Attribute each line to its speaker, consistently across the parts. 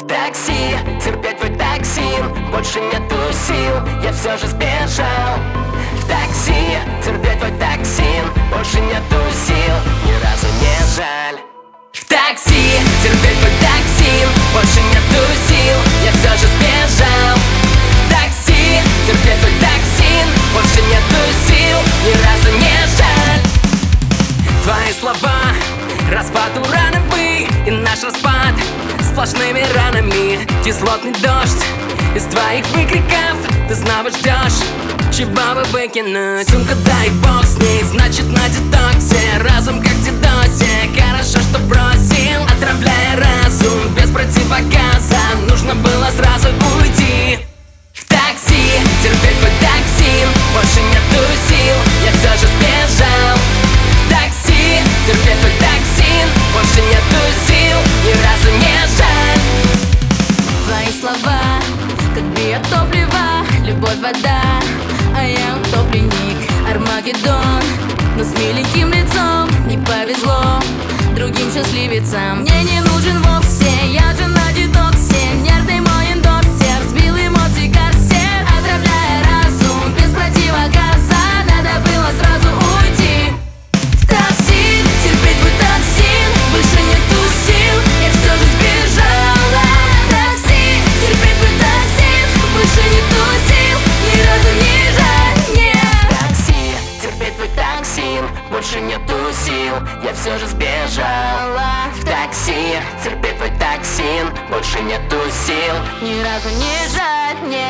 Speaker 1: такси, терпеть твой токсин, больше нету сил, я все же сбежал. В такси, терпеть твой токсин, больше нету сил, ни разу не жаль. В такси, терпеть твой токсин, больше нету сил, я все же сбежал. В такси, терпеть твой токсин, больше нету сил, ни разу не жаль. Твои слова, распад урановый и наш распад сплошными ранами. Кислотный дождь из твоих выкриков, ты снова ждешь, чего бы выкинуть. Сумка, дай бог с ней, значит на детоксе. Разум как в дедосе, хорошо, что бросил, отравляя разум без противогаза. Нужно было сразу уйти. В такси, терпеть твой токсин, больше нету сил, я все же сбежал. В такси, терпеть твой токсин, больше нету сил, ни разу не жаль.
Speaker 2: Твои слова, как биотопливо, любовь, вода, а я утопленник, Армагеддон. Но с миленьким лицом не повезло другим счастливицам. Мне не нужен вовсе, я же на детоксе. Нервный мой эндорсер сбил эмоции корсет, отравляя разум без противогаза. Надо было сразу уйти. В такси, терпеть твой токсин, больше нету сил, я все же сбежала. В такси, терпеть твой токсин, больше нету сил, ни разу не жаль мне.
Speaker 1: В такси, терпеть твой токсин, больше нету сил, я все же сбежала. В такси, терпеть твой токсин, больше нету сил,
Speaker 2: Ни разу не жаль мне.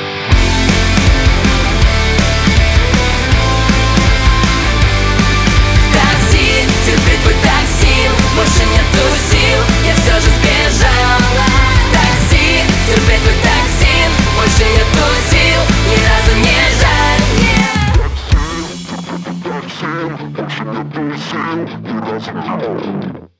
Speaker 1: В такси, терпеть твой токсин, больше нету сил, я все же сбежала. В такси, терпеть твой токсин, больше нету сил, ни разу не жаль мне.
Speaker 3: Больше нету сил, ни разу не жаль.